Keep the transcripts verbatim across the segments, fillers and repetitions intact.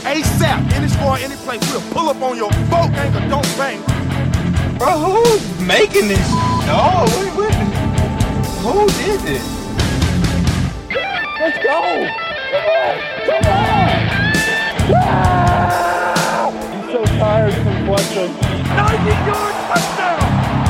ASAP. Any score, any place. We'll pull up on your boat, gang, or don't bang. Bro, who's making this? No, wait, wait. Who did this? Let's go! Come on! Come on! I'm so tired from watching. ninety-yard touchdown!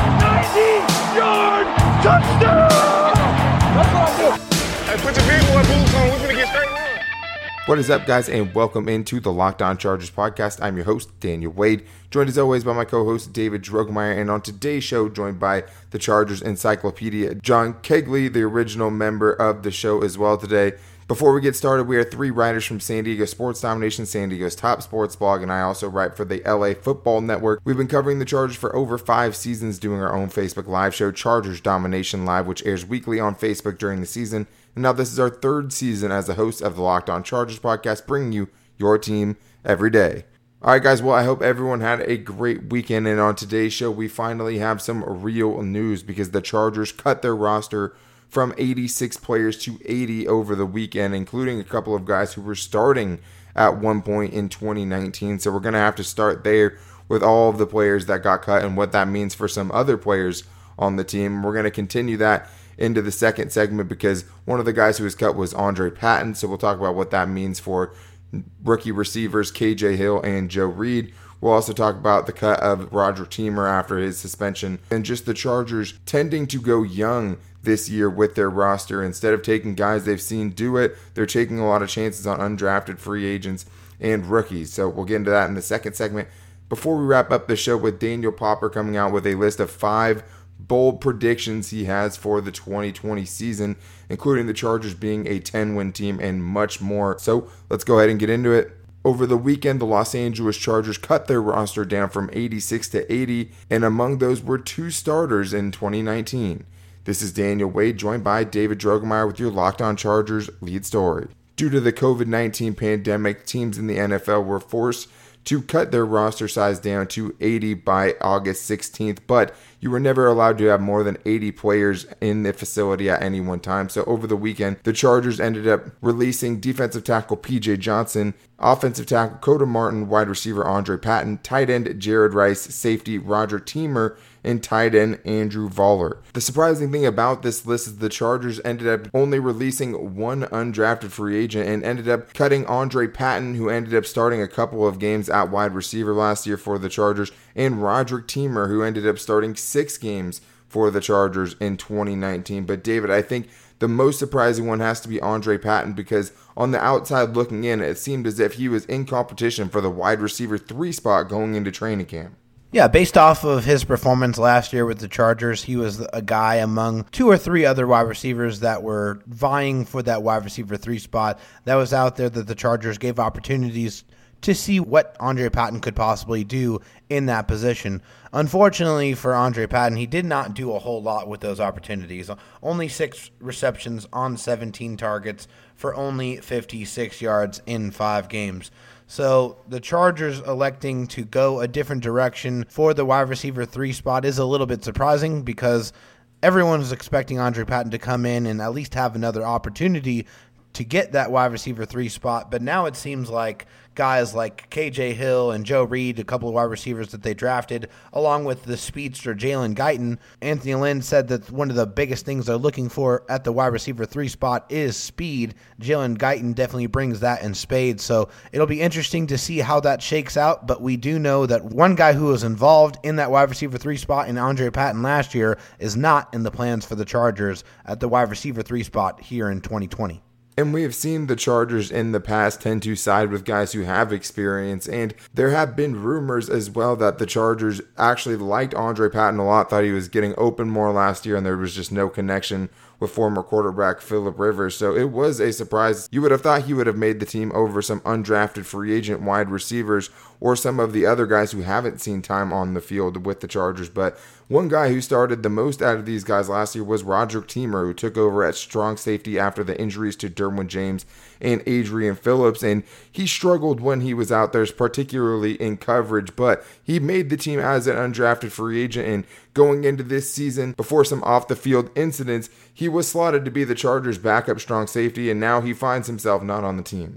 ninety-yard touchdown! That's what I do. Hey, put your big boy boots on. We're going to get straight on. What is up, guys, and welcome into the Locked On Chargers podcast. I'm your host, Daniel Wade, joined as always by my co-host, David Drogemeyer, and on today's show, joined by the Chargers Encyclopedia, John Kegley, the original member of the show as well today. Before we get started, we are three writers from San Diego Sports Domination, San Diego's top sports blog, and I also write for the L A Football Network. We've been covering the Chargers for over five seasons, doing our own Facebook Live show, Chargers Domination Live, which airs weekly on Facebook during the season. And now this is our third season as the host of the Locked On Chargers podcast, bringing you your team every day. All right, guys, well, I hope everyone had a great weekend, and on today's show, we finally have some real news because the Chargers cut their roster from eighty-six players to eighty over the weekend, including a couple of guys who were starting at one point in twenty nineteen. So we're going to have to start there with all of the players that got cut and what that means for some other players on the team. We're going to continue that into the second segment because one of the guys who was cut was Andre Patton. So we'll talk about what that means for rookie receivers K J Hill and Joe Reed. We'll also talk about the cut of Roderick Teamer after his suspension and just the Chargers tending to go young this year with their roster. Instead of taking guys they've seen do it, they're taking a lot of chances on undrafted free agents and rookies. So we'll get into that in the second segment. Before we wrap up the show with Daniel Popper coming out with a list of five bold predictions he has for the twenty twenty season, including the Chargers being a ten-win team and much more. So let's go ahead and get into it. Over the weekend, the Los Angeles Chargers cut their roster down from eighty-six to eighty, and among those were two starters in twenty nineteen. This is Daniel Wade, joined by David Drogemeyer with your Locked On Chargers lead story. Due to the covid nineteen pandemic, teams in the N F L were forced to cut their roster size down to eighty by August sixteenth, but you were never allowed to have more than eighty players in the facility at any one time. So over the weekend, the Chargers ended up releasing defensive tackle P J Johnson, offensive tackle Coda Martin, wide receiver Andre Patton, tight end Jared Rice, safety Roderick Teamer, and tight end Andrew Voller. The surprising thing about this list is the Chargers ended up only releasing one undrafted free agent and ended up cutting Andre Patton, who ended up starting a couple of games at wide receiver last year for the Chargers, and Roderick Teamer, who ended up starting six games for the Chargers in twenty nineteen. But David, I think the most surprising one has to be Andre Patton because on the outside looking in, it seemed as if he was in competition for the wide receiver three spot going into training camp. Yeah, based off of his performance last year with the Chargers, he was a guy among two or three other wide receivers that were vying for that wide receiver three spot that was out there that the Chargers gave opportunities to see what Andre Patton could possibly do in that position. Unfortunately for Andre Patton, he did not do a whole lot with those opportunities. Only six receptions on seventeen targets for only fifty-six yards in five games. So the Chargers electing to go a different direction for the wide receiver three spot is a little bit surprising because everyone was expecting Andre Patton to come in and at least have another opportunity to get that wide receiver three spot. But now it seems like guys like K J Hill and Joe Reed, a couple of wide receivers that they drafted, along with the speedster Jalen Guyton. Anthony Lynn said that one of the biggest things they're looking for at the wide receiver three spot is speed. Jalen Guyton definitely brings that in spades, so it'll be interesting to see how that shakes out, but we do know that one guy who was involved in that wide receiver three spot in Andre Patton last year is not in the plans for the Chargers at the wide receiver three spot here in twenty twenty. And we have seen the Chargers in the past tend to side with guys who have experience, and there have been rumors as well that the Chargers actually liked Andre Patton a lot, thought he was getting open more last year, and there was just no connection with former quarterback Phillip Rivers. So it was a surprise. You would have thought he would have made the team over some undrafted free agent wide receivers or some of the other guys who haven't seen time on the field with the Chargers. But one guy who started the most out of these guys last year was Roderick Teamer, who took over at strong safety after the injuries to Derwin James and Adrian Phillips. And he struggled when he was out there, particularly in coverage, but he made the team as an undrafted free agent. And going into this season, before some off-the-field incidents, he was slotted to be the Chargers' backup strong safety, and now he finds himself not on the team.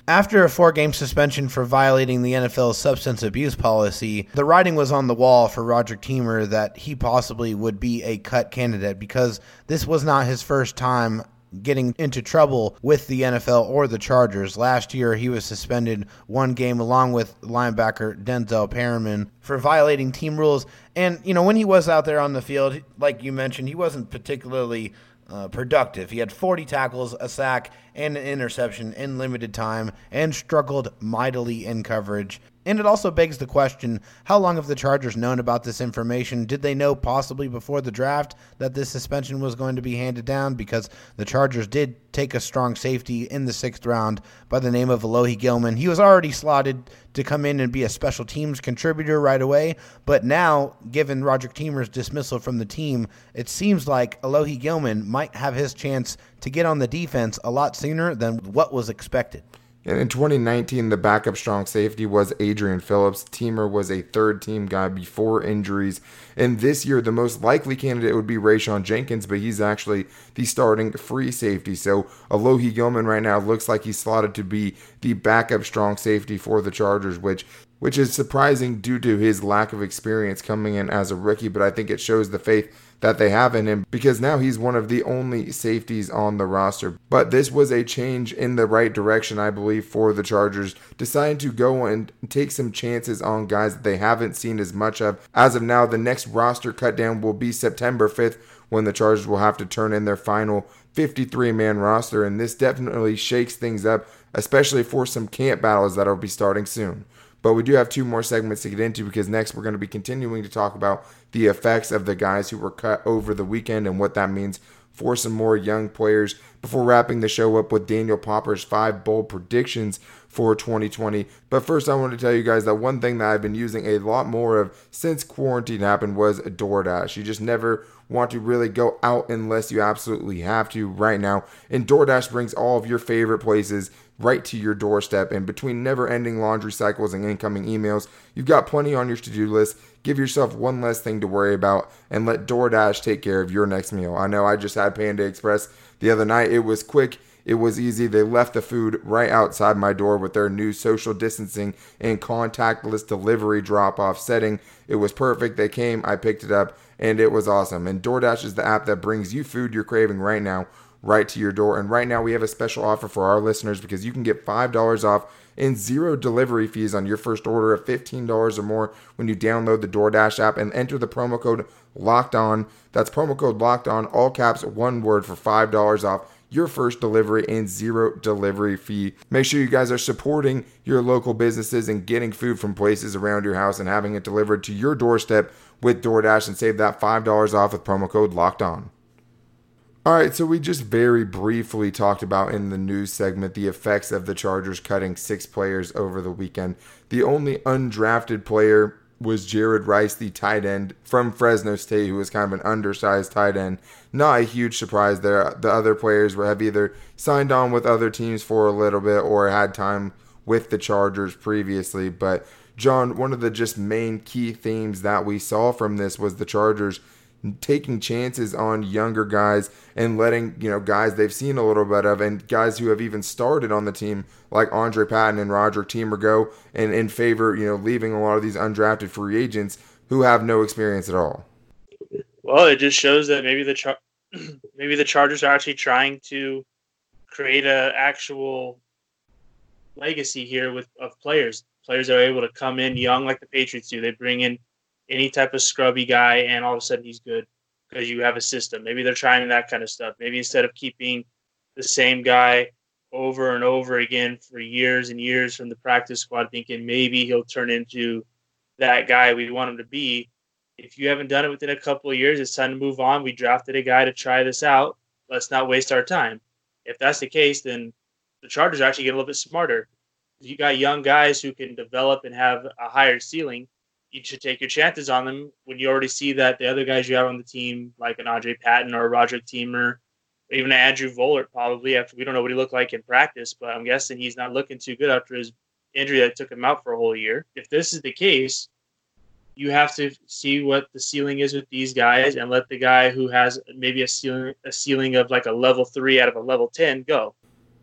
After a four-game suspension for violating the N F L's substance abuse policy, the writing was on the wall for Roderick Teamer that he possibly would be a cut candidate because this was not his first time getting into trouble with the N F L or the Chargers. Last year, he was suspended one game along with linebacker Denzel Perryman for violating team rules. And, you know, when he was out there on the field, like you mentioned, he wasn't particularly uh, productive. He had forty tackles, a sack, and an interception in limited time and struggled mightily in coverage. And it also begs the question, how long have the Chargers known about this information? Did they know possibly before the draft that this suspension was going to be handed down? Because the Chargers did take a strong safety in the sixth round by the name of Alohi Gilman. He was already slotted to come in and be a special teams contributor right away. But now, given Roderick Teamer's dismissal from the team, it seems like Alohi Gilman might have his chance to get on the defense a lot sooner than what was expected. And in twenty nineteen, the backup strong safety was Adrian Phillips. Teamer was a third-team guy before injuries. And this year, the most likely candidate would be Rayshawn Jenkins, but he's actually the starting free safety. So Alohi Gilman right now looks like he's slotted to be the backup strong safety for the Chargers, which which is surprising due to his lack of experience coming in as a rookie. But I think it shows the faith that they have in him because now he's one of the only safeties on the roster. But this was a change in the right direction, I believe, for the Chargers, deciding to go and take some chances on guys that they haven't seen as much of. As of now, the next roster cut down will be September fifth when the Chargers will have to turn in their final fifty-three man roster, and this definitely shakes things up, especially for some camp battles that will be starting soon. But we do have two more segments to get into because next we're going to be continuing to talk about the effects of the guys who were cut over the weekend and what that means for some more young players before wrapping the show up with Daniel Popper's five bold predictions for twenty twenty. But first, I want to tell you guys that one thing that I've been using a lot more of since quarantine happened was DoorDash. You just never want to really go out unless you absolutely have to right now. And DoorDash brings all of your favorite places right to your doorstep. And between never-ending laundry cycles and incoming emails, you've got plenty on your to-do list. Give yourself one less thing to worry about and let DoorDash take care of your next meal. I know I just had Panda Express the other night. It was quick. It was easy. They left the food right outside my door with their new social distancing and contactless delivery drop-off setting. It was perfect. They came, I picked it up, and it was awesome. And DoorDash is the app that brings you food you're craving right now, right to your door. And right now we have a special offer for our listeners because you can get five dollars off and zero delivery fees on your first order of fifteen dollars or more when you download the DoorDash app and enter the promo code LOCKEDON. That's promo code LOCKEDON, all caps, one word, for five dollars off your first delivery and zero delivery fee. Make sure you guys are supporting your local businesses and getting food from places around your house and having it delivered to your doorstep with DoorDash and save that five dollars off with promo code LOCKEDON. All right, so we just very briefly talked about in the news segment the effects of the Chargers cutting six players over the weekend. The only undrafted player was Jared Rice, the tight end from Fresno State, who was kind of an undersized tight end. Not a huge surprise there. The other players have either signed on with other teams for a little bit or had time with the Chargers previously. But, John, one of the just main key themes that we saw from this was the Chargers taking chances on younger guys and letting, you know, guys they've seen a little bit of and guys who have even started on the team like Andre Patton and Roderick Teamer go and in favor, you know, leaving a lot of these undrafted free agents who have no experience at all. Well, it just shows that maybe the Char- maybe the Chargers are actually trying to create a actual legacy here with of players. Players that are able to come in young like the Patriots do. They bring in any type of scrubby guy, and all of a sudden he's good because you have a system. Maybe they're trying that kind of stuff. Maybe instead of keeping the same guy over and over again for years and years from the practice squad, thinking maybe he'll turn into that guy we want him to be. If you haven't done it within a couple of years, it's time to move on. We drafted a guy to try this out. Let's not waste our time. If that's the case, then the Chargers actually get a little bit smarter. If you got young guys who can develop and have a higher ceiling, you should take your chances on them when you already see that the other guys you have on the team, like an Andre Patton or a Roderick Teamer, or even an Andrew Vollert, probably, after we don't know what he looked like in practice, but I'm guessing he's not looking too good after his injury that took him out for a whole year. If this is the case, you have to see what the ceiling is with these guys and let the guy who has maybe a ceiling, a ceiling of like a level three out of a level ten go.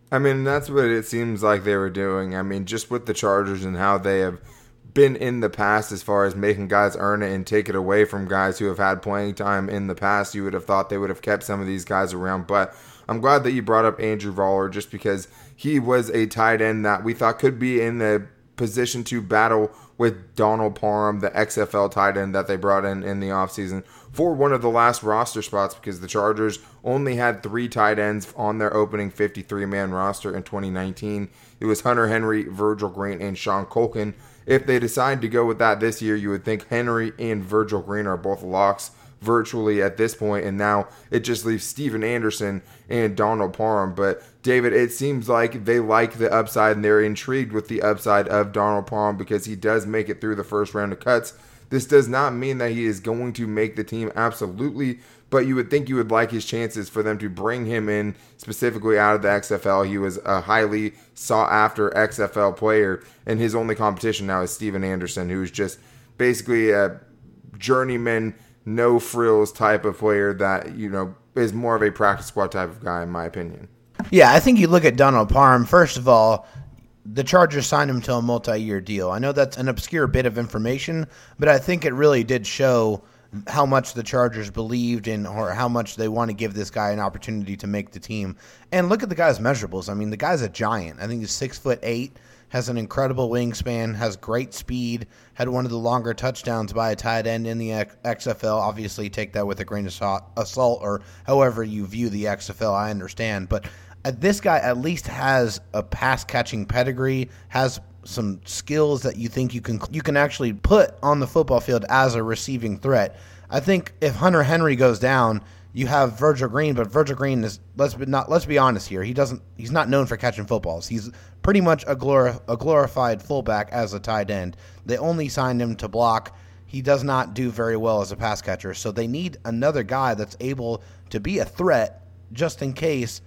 I mean, that's what it seems like they were doing. I mean, just with the Chargers and how they have been in the past as far as making guys earn it and take it away from guys who have had playing time in the past, you would have thought they would have kept some of these guys around. But I'm glad that you brought up Andrew Voller just because he was a tight end that we thought could be in the position to battle with Donald Parham, the X F L tight end that they brought in in the offseason for one of the last roster spots, because the Chargers only had three tight ends on their opening fifty-three man roster in twenty nineteen. It was Hunter Henry, Virgil Green, and Sean Culkin. If they decide to go with that this year, you would think Henry and Virgil Green are both locks virtually at this point, and now it just leaves Steven Anderson and Donald Parham. But David, it seems like they like the upside and they're intrigued with the upside of Donald Parham because he does make it through the first round of cuts. This does not mean that he is going to make the team absolutely, but you would think you would like his chances for them to bring him in specifically out of the X F L. He was a highly sought after X F L player, and his only competition now is Steven Anderson, who's just basically a journeyman, no frills type of player that, you know, is more of a practice squad type of guy, in my opinion. Yeah, I think you look at Donald Parham. First of all, the Chargers signed him to a multi-year deal. I know that's an obscure bit of information, but I think it really did show how much the Chargers believed in, or how much they want to give this guy an opportunity to make the team. And look at the guy's measurables. I mean, the guy's a giant. I think he's six foot eight. Has an incredible wingspan, has great speed, had one of the longer touchdowns by a tight end in the X F L. Obviously, take that with a grain of salt, or however you view the X F L, I understand. But uh, this guy at least has a pass-catching pedigree, has some skills that you think you can you can actually put on the football field as a receiving threat. I think if Hunter Henry goes down, you have Virgil Green, but Virgil Green is let's be not let's be honest here. He doesn't he's not known for catching footballs. He's pretty much a glor- a glorified fullback as a tight end. They only signed him to block. He does not do very well as a pass catcher. So they need another guy that's able to be a threat just in case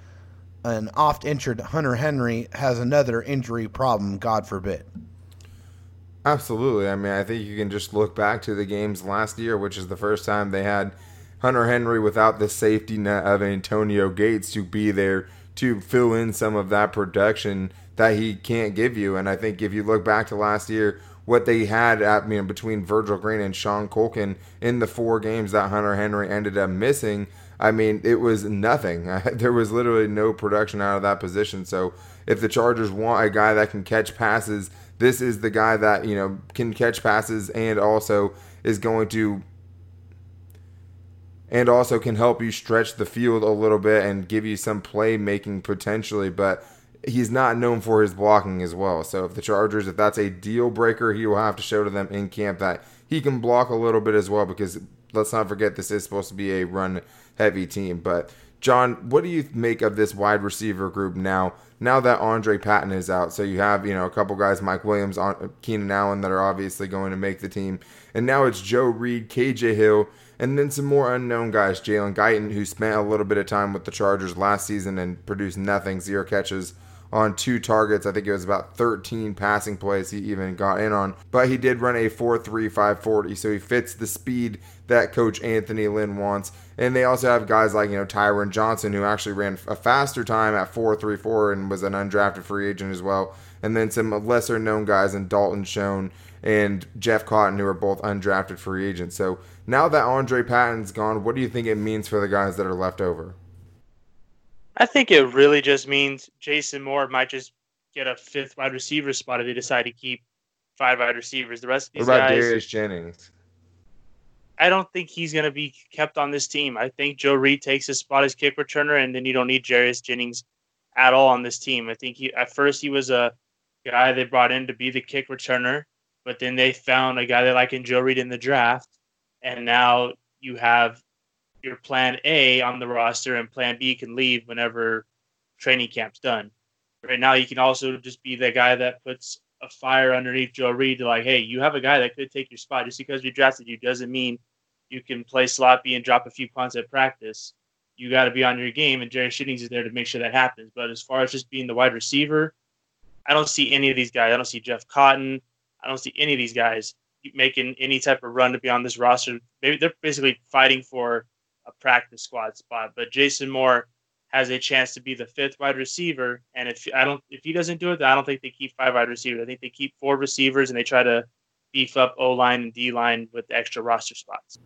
an oft-injured Hunter Henry has another injury problem, God forbid. Absolutely. I mean, I think you can just look back to the games last year, which is the first time they had Hunter Henry without the safety net of Antonio Gates to be there to fill in some of that production that he can't give you. And I think if you look back to last year, what they had at, you know, between Virgil Green and Sean Culkin in the four games that Hunter Henry ended up missing, I mean, it was nothing. There was literally no production out of that position. So if the Chargers want a guy that can catch passes, this is the guy that, you know, can catch passes and also is going to and also can help you stretch the field a little bit and give you some playmaking potentially, but he's not known for his blocking as well. So if the Chargers, if that's a deal breaker, he will have to show to them in camp that he can block a little bit as well, because let's not forget this is supposed to be a run-heavy team. But John, what do you make of this wide receiver group now? Now that Andre Patton is out, so you have, you know, a couple guys, Mike Williams, Keenan Allen, that are obviously going to make the team, and now it's Joe Reed, K J Hill, and then some more unknown guys, Jalen Guyton, who spent a little bit of time with the Chargers last season and produced nothing, zero catches on two targets. I think it was about thirteen passing plays he even got in on. But he did run a four three five forty, so he fits the speed that Coach Anthony Lynn wants. And they also have guys like, you know, Tyron Johnson, who actually ran a faster time at four three four and was an undrafted free agent as well. And then some lesser-known guys in Dalton Schoen and Jeff Cotton, who are both undrafted free agents. So now that Andre Patton's gone, what do you think it means for the guys that are left over? I think it really just means Jason Moore might just get a fifth wide receiver spot if they decide to keep five wide receivers. The rest of these what about guys, Darius Jennings? I don't think he's going to be kept on this team. I think Joe Reed takes his spot as kick returner, and then you don't need Darius Jennings at all on this team. I think he at first he was a guy they brought in to be the kick returner, but then they found a guy they like in Joe Reed in the draft, and now you have your plan A on the roster, and plan B can leave whenever training camp's done. Right now, you can also just be the guy that puts a fire underneath Joe Reed to like, hey, you have a guy that could take your spot. Just because you drafted you doesn't mean you can play sloppy and drop a few punts at practice. You got to be on your game, and Jerry Jennings is there to make sure that happens. But as far as just being the wide receiver, I don't see any of these guys. I don't see Jeff Cotton. I don't see any of these guys making any type of run to be on this roster. Maybe they're basically fighting for a practice squad spot. But Jason Moore, has a chance to be the fifth wide receiver. And if I don't, if he doesn't do it, then I don't think they keep five wide receivers. I think they keep four receivers and they try to beef up O-line and D-line with extra roster spots.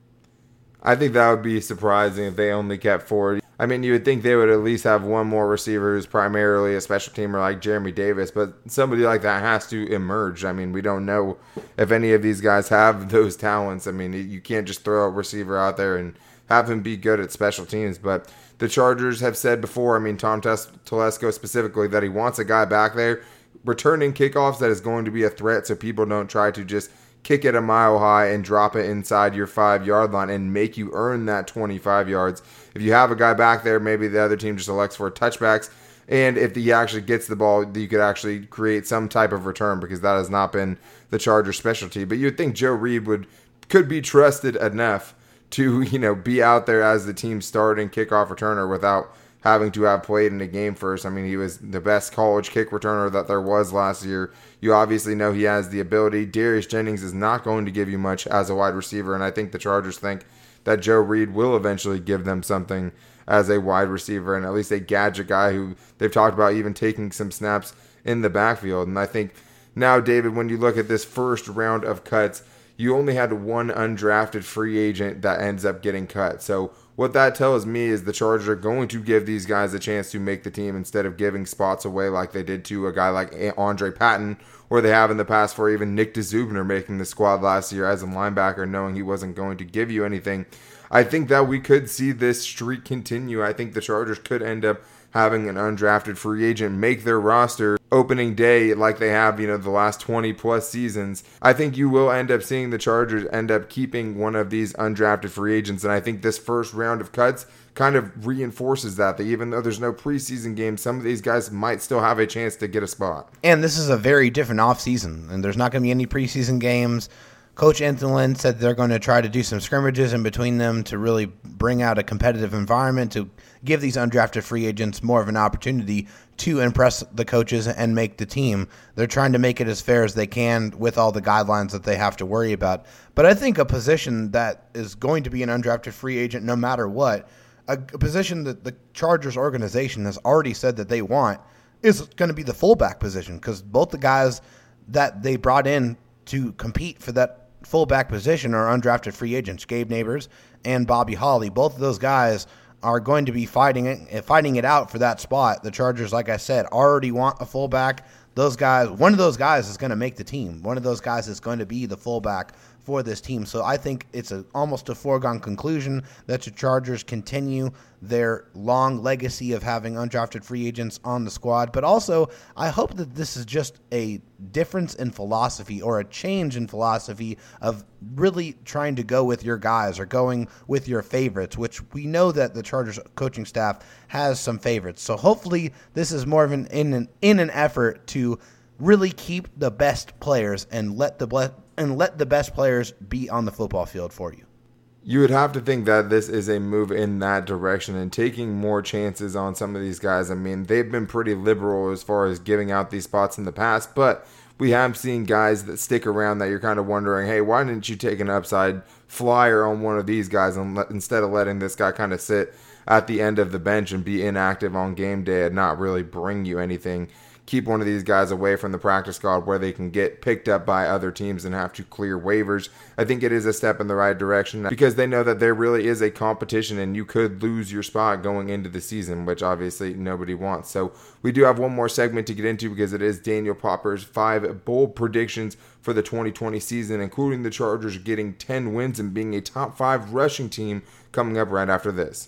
I think that would be surprising if they only kept four. I mean, you would think they would at least have one more receiver who's primarily a special teamer like Jeremy Davis, but somebody like that has to emerge. I mean, we don't know if any of these guys have those talents. I mean, you can't just throw a receiver out there and have him be good at special teams. But the Chargers have said before, I mean, Tom Telesco specifically, that he wants a guy back there returning kickoffs that is going to be a threat so people don't try to just kick it a mile high and drop it inside your five-yard line and make you earn that twenty-five yards. If you have a guy back there, maybe the other team just elects for touchbacks. And if he actually gets the ball, you could actually create some type of return, because that has not been the Chargers' specialty. But you'd think Joe Reed would could be trusted enough to, you know, be out there as the team's starting kickoff returner without having to have played in a game first. I mean, he was the best college kick returner that there was last year. You obviously know he has the ability. Darius Jennings is not going to give you much as a wide receiver, and I think the Chargers think that Joe Reed will eventually give them something as a wide receiver, and at least a gadget guy who they've talked about even taking some snaps in the backfield. And I think now, David, when you look at this first round of cuts, you only had one undrafted free agent that ends up getting cut. So what that tells me is the Chargers are going to give these guys a chance to make the team instead of giving spots away like they did to a guy like Andre Patton, or they have in the past for even Nick DeZubner making the squad last year as a linebacker, knowing he wasn't going to give you anything. I think that we could see this streak continue. I think the Chargers could end up having an undrafted free agent make their roster opening day like they have, you know, the last twenty plus seasons. I think you will end up seeing the Chargers end up keeping one of these undrafted free agents, and I think this first round of cuts kind of reinforces that, that even though there's no preseason games, some of these guys might still have a chance to get a spot. And this is a very different offseason, and there's not going to be any preseason games. Coach Anthony Lynn said they're going to try to do some scrimmages in between them to really bring out a competitive environment, to give these undrafted free agents more of an opportunity to impress the coaches and make the team. They're trying to make it as fair as they can with all the guidelines that they have to worry about. But I think a position that is going to be an undrafted free agent no matter what, a, a position that the Chargers organization has already said that they want, is going to be the fullback position, because both the guys that they brought in to compete for that fullback position are undrafted free agents, Gabe Neighbors and Bobby Holly. Both of those guys are going to be fighting it, fighting it out for that spot. The Chargers, like I said, already want a fullback. Those guys, one of those guys is going to make the team. One of those guys is going to be the fullback for this team. So I think it's a, almost a foregone conclusion that the Chargers continue their long legacy of having undrafted free agents on the squad. But also, I hope that this is just a difference in philosophy, or a change in philosophy of really trying to go with your guys or going with your favorites, which we know that the Chargers coaching staff has some favorites. So hopefully this is more of an in an, in an effort to really keep the best players and let the ble- and let the best players be on the football field for you. You would have to think that this is a move in that direction and taking more chances on some of these guys. I mean, they've been pretty liberal as far as giving out these spots in the past, but we have seen guys that stick around that you're kind of wondering, hey, why didn't you take an upside flyer on one of these guys and let, instead of letting this guy kind of sit at the end of the bench and be inactive on game day and not really bring you anything? Keep one of these guys away from the practice squad where they can get picked up by other teams and have to clear waivers. I think it is a step in the right direction, because they know that there really is a competition and you could lose your spot going into the season, which obviously nobody wants. So we do have one more segment to get into, because it is Daniel Popper's five bold predictions for the twenty twenty season, including the Chargers getting ten wins and being a top five rushing team, coming up right after this.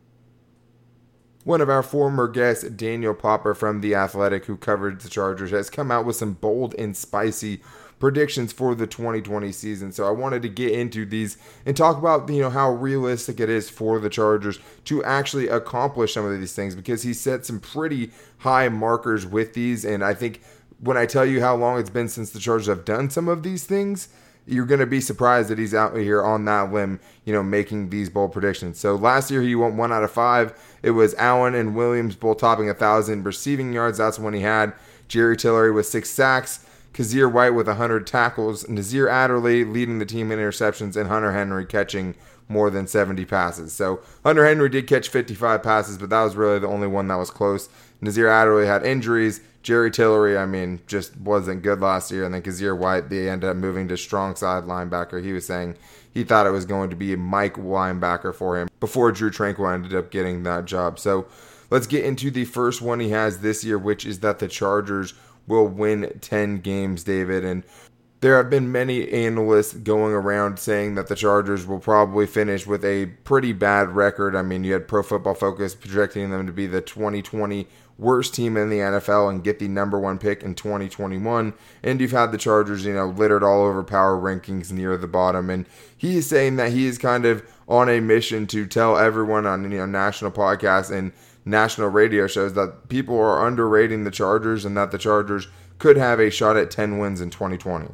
One of our former guests, Daniel Popper from The Athletic, who covered the Chargers, has come out with some bold and spicy predictions for the twenty twenty season. So I wanted to get into these and talk about, you know, how realistic it is for the Chargers to actually accomplish some of these things, because he set some pretty high markers with these. And I think when I tell you how long it's been since the Chargers have done some of these things, you're going to be surprised that he's out here on that limb, you know, making these bold predictions. So last year he went one out of five. It was Allen and Williams both topping one thousand receiving yards. That's when he had Jerry Tillery with six sacks. Kazir White with one hundred tackles, Nazir Adderley leading the team in interceptions, and Hunter Henry catching more than seventy passes. So Hunter Henry did catch fifty-five passes, but that was really the only one that was close. Nazir Adderley had injuries. Jerry Tillery, I mean, just wasn't good last year. And then Kazir White, they ended up moving to strong side linebacker. He was saying he thought it was going to be a Mike linebacker for him before Drew Tranquill ended up getting that job. So let's get into the first one he has this year, which is that the Chargers will win ten games, David. And there have been many analysts going around saying that the Chargers will probably finish with a pretty bad record. I mean, you had Pro Football Focus projecting them to be the twenty twenty worst team in the N F L and get the number one pick in twenty twenty-one. And you've had the Chargers, you know, littered all over power rankings near the bottom. And he is saying that he is kind of on a mission to tell everyone on, you know, national podcasts and national radio shows that people are underrating the Chargers and that the Chargers could have a shot at ten wins in twenty twenty.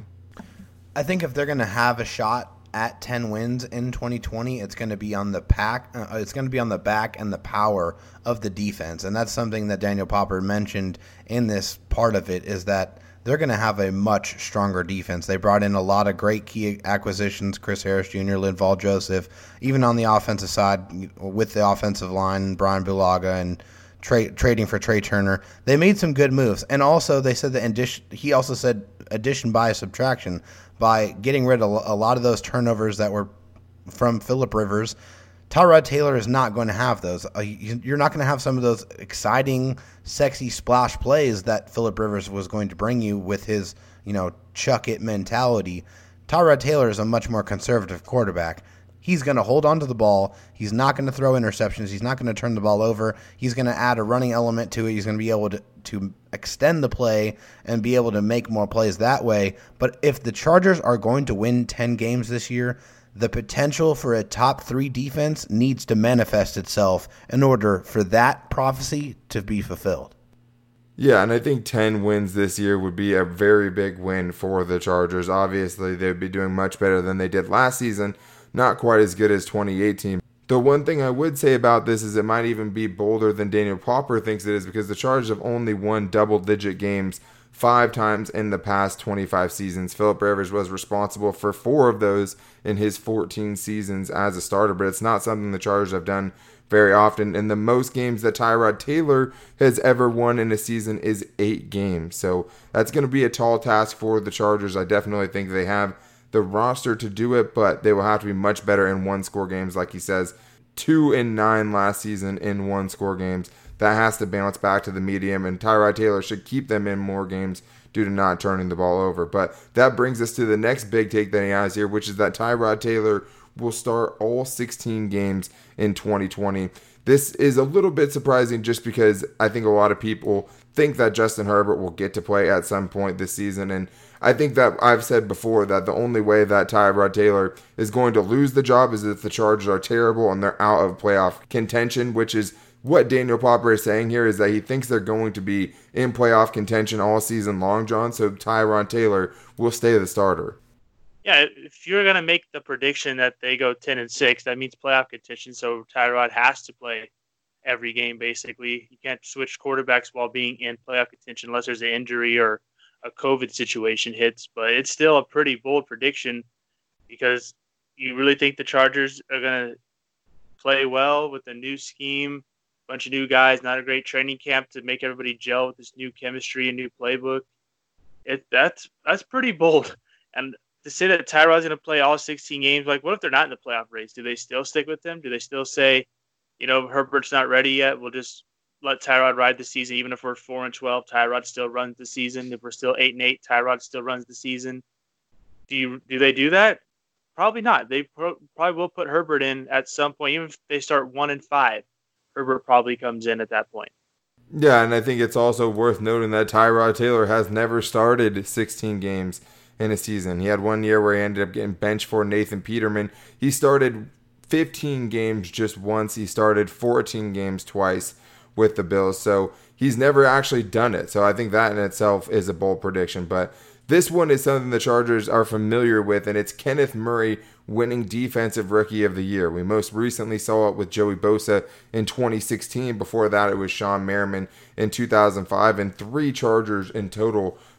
I think if they're going to have a shot at ten wins in twenty twenty, it's going to be on the pack. Uh, it's going to be on the back and the power of the defense, and that's something that Daniel Popper mentioned in this part of it. Is that they're going to have a much stronger defense. They brought in a lot of great key acquisitions: Chris Harris Junior, Linval Joseph. Even on the offensive side, with the offensive line, Brian Bulaga and Tra- trading for Trey Turner, they made some good moves. And also, they said that addition, he also said addition by subtraction. By getting rid of a lot of those turnovers that were from Phillip Rivers, Tyrod Taylor is not going to have those. You're not going to have some of those exciting, sexy splash plays that Phillip Rivers was going to bring you with his, you know, chuck it mentality. Tyrod Taylor is a much more conservative quarterback. He's going to hold on to the ball. He's not going to throw interceptions. He's not going to turn the ball over. He's going to add a running element to it. He's going to be able to, to extend the play and be able to make more plays that way. But if the Chargers are going to win ten games this year, the potential for a top three defense needs to manifest itself in order for that prophecy to be fulfilled. Yeah, and I think ten wins this year would be a very big win for the Chargers. Obviously, they'd be doing much better than they did last season. Not quite as good as twenty eighteen. The one thing I would say about this is it might even be bolder than Daniel Popper thinks it is, because the Chargers have only won double-digit games five times in the past twenty-five seasons. Phillip Rivers was responsible for four of those in his fourteen seasons as a starter, but it's not something the Chargers have done very often. And the most games that Tyrod Taylor has ever won in a season is eight games. So that's going to be a tall task for the Chargers. I definitely think they have the roster to do it, but they will have to be much better in one-score games, like he says. Two and nine last season in one-score games. That has to bounce back to the medium, and Tyrod Taylor should keep them in more games due to not turning the ball over. But that brings us to the next big take that he has here, which is that Tyrod Taylor will start all sixteen games in twenty twenty. This is a little bit surprising just because I think a lot of people think that Justin Herbert will get to play at some point this season, and I think that I've said before that the only way that Tyrod Taylor is going to lose the job is if the Chargers are terrible and they're out of playoff contention, which is what Daniel Popper is saying here, is that he thinks they're going to be in playoff contention all season long, John, so Tyrod Taylor will stay the starter. Yeah, if you're going to make the prediction that they go ten and six, that means playoff contention, so Tyrod has to play every game, basically. You can't switch quarterbacks while being in playoff contention unless there's an injury or a COVID situation hits, but it's still a pretty bold prediction because you really think the Chargers are going to play well with a new scheme, bunch of new guys, not a great training camp to make everybody gel with this new chemistry and new playbook. It that's that's pretty bold. And to say that Tyrod's going to play all sixteen games, like what if they're not in the playoff race? Do they still stick with him? Do they still say, you know, Herbert's not ready yet, we'll just let Tyrod ride the season? Even if we're four and twelve, Tyrod still runs the season. If we're still eight and eight, Tyrod still runs the season. Do you do they do that? Probably not. They pro- probably will put Herbert in at some point. Even if they start one and five, Herbert probably comes in at that point. Yeah, and I think it's also worth noting that Tyrod Taylor has never started sixteen games in a season. He had one year where he ended up getting benched for Nathan Peterman. He started fifteen games just once. He started fourteen games twice with the Bills, so he's never actually done it. So I think that in itself is a bold prediction. But this one is something the Chargers are familiar with, and it's Kenneth Murray winning Defensive Rookie of the Year. We most recently saw it with Joey Bosa in twenty sixteen. Before that, it was Sean Merriman in two thousand five, and three Chargers in total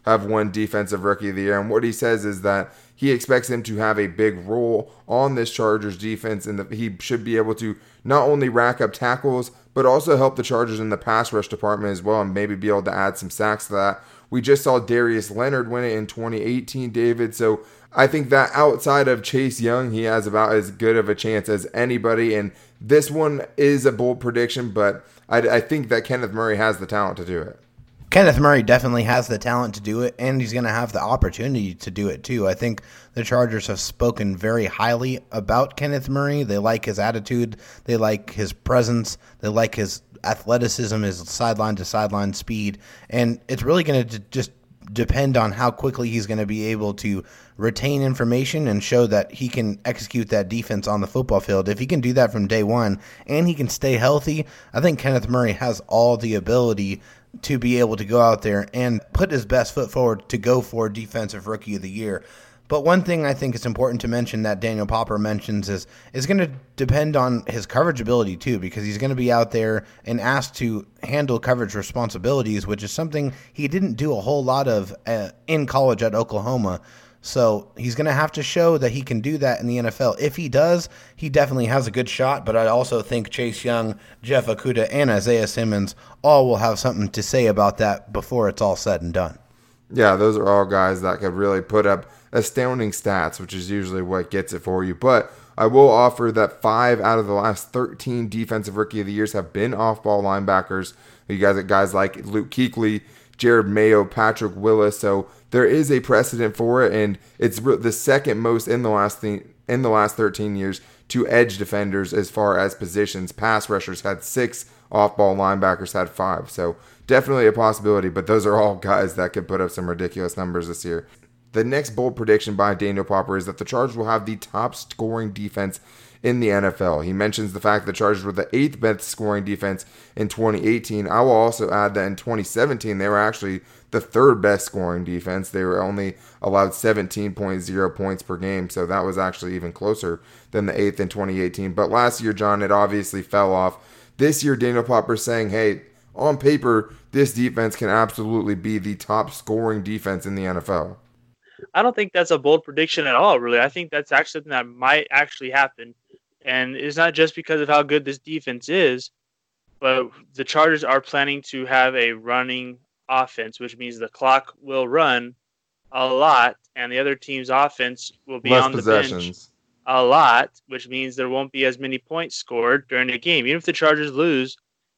have won Defensive Rookie of the Year. And what he says is that he expects him to have a big role on this Chargers defense, and that he should be able to not only rack up tackles, but also help the Chargers in the pass rush department as well, and maybe be able to add some sacks to that. We just saw Darius Leonard win it in twenty eighteen, David. So I think that outside of Chase Young, he has about as good of a chance as anybody. And this one is a bold prediction, but I, I think that Kenneth Murray has the talent to do it. Kenneth Murray definitely has the talent to do it, and he's going to have the opportunity to do it too. I think the Chargers have spoken very highly about Kenneth Murray. They like his attitude. They like his presence. They like his athleticism, his sideline-to-sideline speed. And it's really going to just depend on how quickly he's going to be able to retain information and show that he can execute that defense on the football field. If he can do that from day one and he can stay healthy, I think Kenneth Murray has all the ability to be able to go out there and put his best foot forward to go for Defensive Rookie of the Year. But one thing I think is important to mention that Daniel Popper mentions is is going to depend on his coverage ability too, because he's going to be out there and asked to handle coverage responsibilities, which is something he didn't do a whole lot of uh, in college at Oklahoma. So he's going to have to show that he can do that in the N F L. If he does, he definitely has a good shot, but I also think Chase Young, Jeff Okudah, and Isaiah Simmons all will have something to say about that before it's all said and done. Yeah, those are all guys that could really put up astounding stats, which is usually what gets it for you. But I will offer that five out of the last thirteen Defensive Rookie of the Years have been off-ball linebackers. You guys got guys like Luke Kuechly, Jared Mayo, Patrick Willis. So there is a precedent for it, and it's the second most in the last thing, in the last thirteen years to edge defenders as far as positions. Pass rushers had six, off-ball linebackers had five. So definitely a possibility, but those are all guys that could put up some ridiculous numbers this year. The next bold prediction by Daniel Popper is that the Chargers will have the top scoring defense in the N F L. He mentions the fact that the Chargers were the eighth best scoring defense in twenty eighteen. I will also add that in twenty seventeen, they were actually the third best scoring defense. They were only allowed seventeen point zero points per game, so that was actually even closer than the eighth in twenty eighteen. But last year, John, it obviously fell off. This year, Daniel Popper is saying, hey, on paper, this defense can absolutely be the top scoring defense in the N F L. I don't think that's a bold prediction at all, really. I think that's actually something that might actually happen. And it's not just because of how good this defense is, but the Chargers are planning to have a running offense, which means the clock will run a lot, and the other team's offense will be Less on the possessions. bench a lot, which means there won't be as many points scored during the game. Even if the Chargers lose,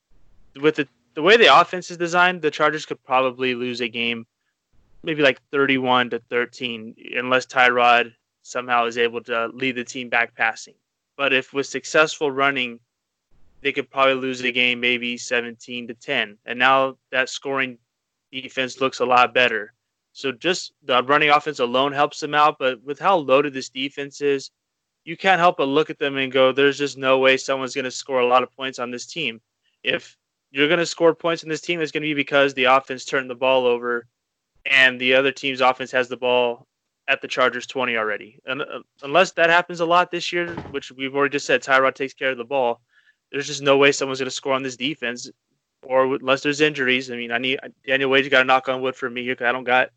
with the, the way the offense is designed, the Chargers could probably lose a game maybe like thirty-one to thirteen, unless Tyrod somehow is able to lead the team back passing. But if with successful running, they could probably lose the game maybe seventeen to ten. And now that scoring defense looks a lot better. So just the running offense alone helps them out. But with how loaded this defense is, you can't help but look at them and go, there's just no way someone's going to score a lot of points on this team. If you're going to score points on this team, it's going to be because the offense turned the ball over and the other team's offense has the ball at the Chargers twenty already. And uh, unless that happens a lot this year, which we've already just said, Tyrod takes care of the ball, there's just no way someone's going to score on this defense, or unless there's injuries. I mean, I need Daniel Wade, you got to knock on wood for me here because I don't got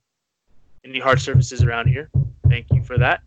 any hard surfaces around here. Thank you for that.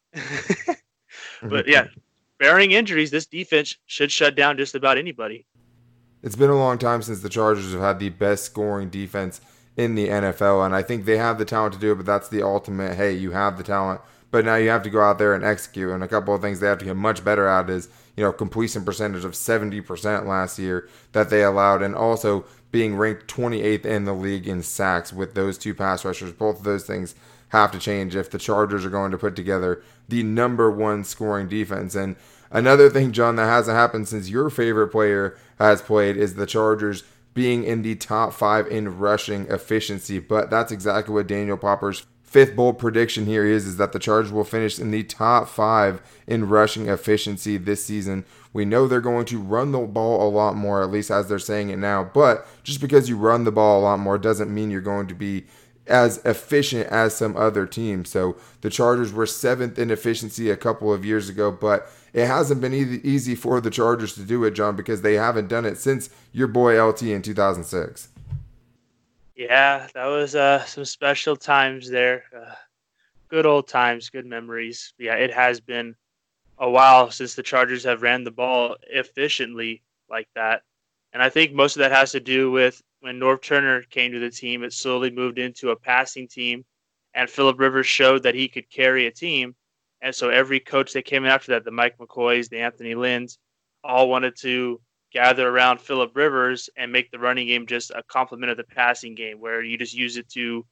But yeah, barring injuries, this defense should shut down just about anybody. It's been a long time since the Chargers have had the best scoring defense in the N F L, and I think they have the talent to do it, but that's the ultimate, hey, you have the talent, but now you have to go out there and execute. And a couple of things they have to get much better at is, you know, completion percentage of seventy percent last year that they allowed, and also being ranked twenty-eighth in the league in sacks with those two pass rushers. Both of those things have to change if the Chargers are going to put together the number one scoring defense. And another thing, John, that hasn't happened since your favorite player has played is the Chargers being in the top five in rushing efficiency. But that's exactly what Daniel Popper's fifth bold prediction here is, is that the Chargers will finish in the top five in rushing efficiency this season. We know they're going to run the ball a lot more, at least as they're saying it now. But just because you run the ball a lot more doesn't mean you're going to be as efficient as some other teams. So the Chargers were seventh in efficiency a couple of years ago, but it hasn't been easy for the Chargers to do it, John, because they haven't done it since your boy L T in two thousand six. Yeah, that was uh, some special times there. Uh, good old times, good memories. Yeah, it has been a while since the Chargers have ran the ball efficiently like that. And I think most of that has to do with when Norv Turner came to the team, it slowly moved into a passing team. And Phillip Rivers showed that he could carry a team. And so every coach that came in after that, the Mike McCoys, the Anthony Lynn's, all wanted to gather around Phillip Rivers and make the running game just a complement of the passing game, where you just use it to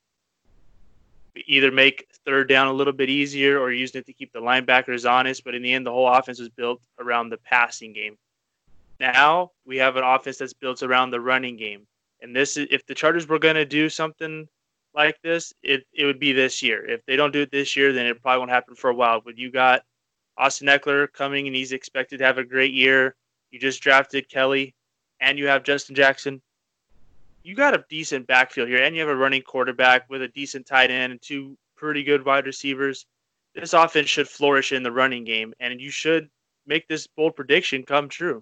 either make third down a little bit easier or using it to keep the linebackers honest. But in the end, the whole offense was built around the passing game. Now we have an offense that's built around the running game. And this is, if the Chargers were going to do something like this, it, it would be this year. If they don't do it this year, then it probably won't happen for a while. But you got Austin Eckler coming, and he's expected to have a great year. You just drafted Kelly, and you have Justin Jackson. You got a decent backfield here, and you have a running quarterback with a decent tight end and two pretty good wide receivers. This offense should flourish in the running game, and you should make this bold prediction come true.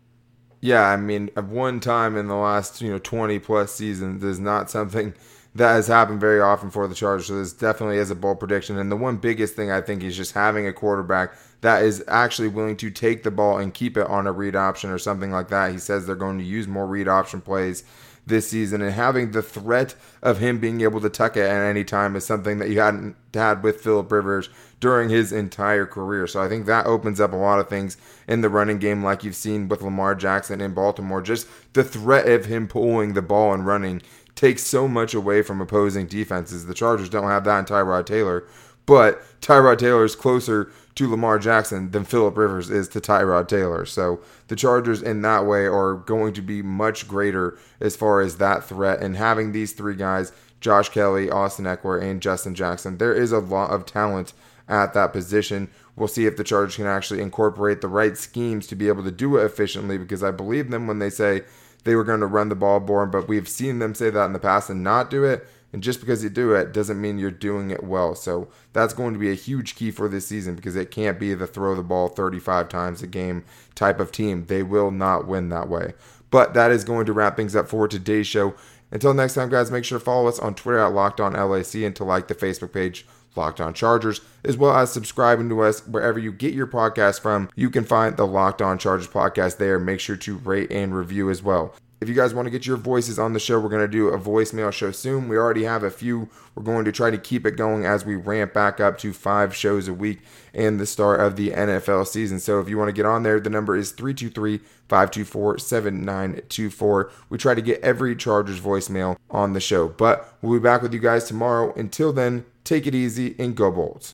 Yeah, I mean, at one time in the last, you know, twenty plus seasons is not something that has happened very often for the Chargers. So this definitely is a bold prediction. And the one biggest thing I think is just having a quarterback that is actually willing to take the ball and keep it on a read option or something like that. He says they're going to use more read option plays this season, and having the threat of him being able to tuck it at any time is something that you hadn't had with Phillip Rivers during his entire career. So I think that opens up a lot of things in the running game, like you've seen with Lamar Jackson in Baltimore. Just the threat of him pulling the ball and running takes so much away from opposing defenses. The Chargers don't have that in Tyrod Taylor, but Tyrod Taylor is closer to Lamar Jackson than Phillip Rivers is to Tyrod Taylor. So the Chargers in that way are going to be much greater as far as that threat. And having these three guys, Josh Kelly, Austin Eckler, and Justin Jackson, there is a lot of talent at that position. We'll see if the Chargers can actually incorporate the right schemes to be able to do it efficiently, because I believe them when they say they were going to run the ball more, but we've seen them say that in the past and not do it. And just because you do it doesn't mean you're doing it well. So that's going to be a huge key for this season, because it can't be the throw the ball thirty-five times a game type of team. They will not win that way. But that is going to wrap things up for today's show. Until next time, guys, make sure to follow us on Twitter at Locked On L A C and to like the Facebook page Locked On Chargers, as well as subscribing to us wherever you get your podcast from. You can find the Locked On Chargers podcast there. Make sure to rate and review as well. If you guys want to get your voices on the show, we're going to do a voicemail show soon. We already have a few. We're going to try to keep it going as we ramp back up to five shows a week in the start of the N F L season. So if you want to get on there, the number is three two three, five two four, seven nine two four. We try to get every Chargers voicemail on the show. But we'll be back with you guys tomorrow. Until then, take it easy and go Bolts.